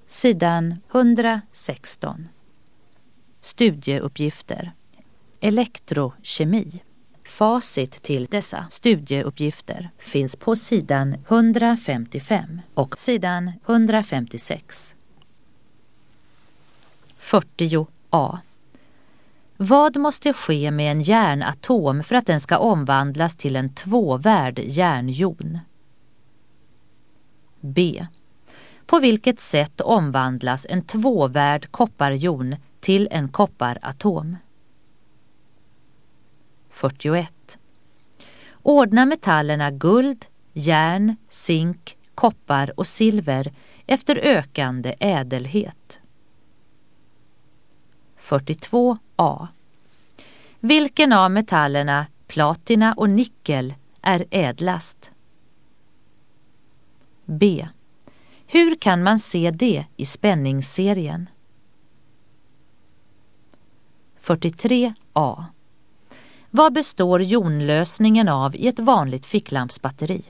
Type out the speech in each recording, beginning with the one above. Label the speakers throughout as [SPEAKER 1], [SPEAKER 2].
[SPEAKER 1] Sidan 116. Studieuppgifter. Elektrokemi. Facit till dessa studieuppgifter finns på sidan 155 och sidan 156. 40a. Vad måste ske med en järnatom för att den ska omvandlas till en tvåvärd järnjon? B. På vilket sätt omvandlas en tvåvärd kopparjon till en kopparatom? 41. Ordna metallerna guld, järn, zink, koppar och silver efter ökande ädelhet. 42a. Vilken av metallerna platina och nickel är ädlast? B. Hur kan man se det i spänningsserien? 43a. Vad består jonlösningen av i ett vanligt ficklampsbatteri?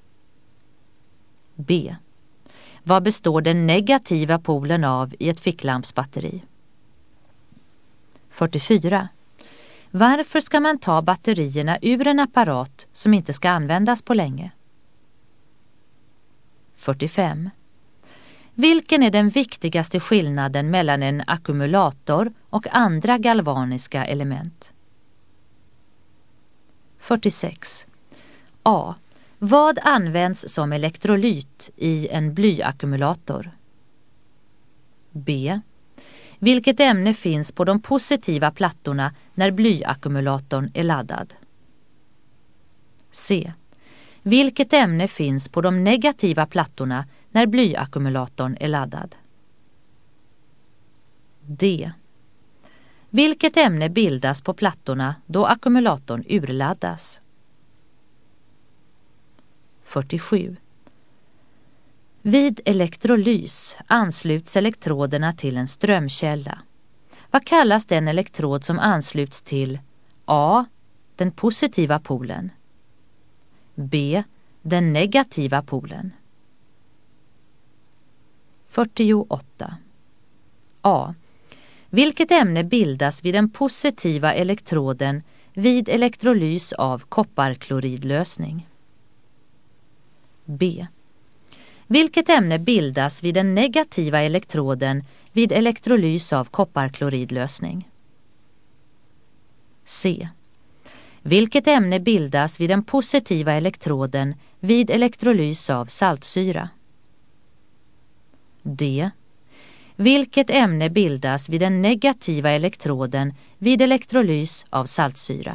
[SPEAKER 1] B. Vad består den negativa polen av i ett ficklampsbatteri? 44. Varför ska man ta batterierna ur en apparat som inte ska användas på länge? 45. Vilken är den viktigaste skillnaden mellan en ackumulator och andra galvaniska element? 46. A. Vad används som elektrolyt i en blyackumulator? B. Vilket ämne finns på de positiva plattorna när blyackumulatorn är laddad? C. Vilket ämne finns på de negativa plattorna när blyackumulatorn är laddad? D. Vilket ämne bildas på plattorna då ackumulatorn urladdas? 47. Vid elektrolys ansluts elektroderna till en strömkälla. Vad kallas den elektrod som ansluts till A. Den positiva polen, B. Den negativa polen? 48. A. Vilket ämne bildas vid den positiva elektroden vid elektrolys av kopparkloridlösning? B. Vilket ämne bildas vid den negativa elektroden vid elektrolys av kopparkloridlösning? C. Vilket ämne bildas vid den positiva elektroden vid elektrolys av saltsyra? D. Vilket ämne bildas vid den negativa elektroden vid elektrolys av saltsyra?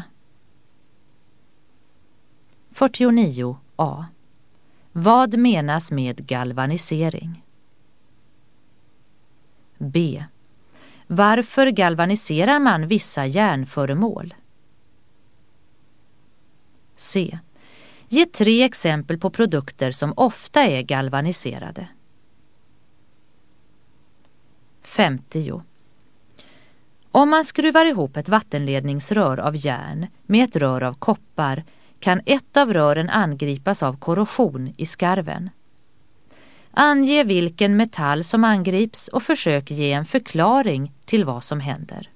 [SPEAKER 1] 49a. Vad menas med galvanisering? B. Varför galvaniserar man vissa järnföremål? C. Ge 3 exempel på produkter som ofta är galvaniserade. 50. Om man skruvar ihop ett vattenledningsrör av järn med ett rör av koppar kan ett av rören angripas av korrosion i skarven. Ange vilken metall som angrips och försök ge en förklaring till vad som händer.